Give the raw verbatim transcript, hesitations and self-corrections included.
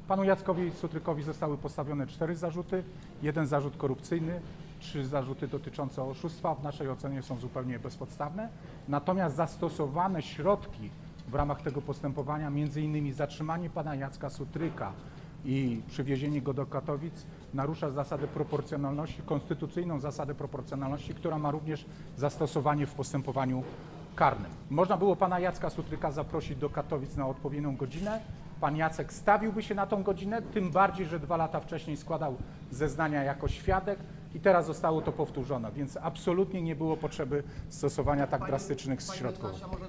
Panu Jackowi Sutrykowi zostały postawione cztery zarzuty, jeden zarzut korupcyjny, trzy zarzuty dotyczące oszustwa w naszej ocenie są zupełnie bezpodstawne, natomiast zastosowane środki w ramach tego postępowania, między innymi zatrzymanie pana Jacka Sutryka i przywiezienie go do Katowic, narusza zasadę proporcjonalności, konstytucyjną zasadę proporcjonalności, która ma również zastosowanie w postępowaniu karnym. Można było pana Jacka Sutryka zaprosić do Katowic na odpowiednią godzinę. Pan Jacek stawiłby się na tą godzinę, tym bardziej, że dwa lata wcześniej składał zeznania jako świadek i teraz zostało to powtórzone, więc absolutnie nie było potrzeby stosowania tak drastycznych środków.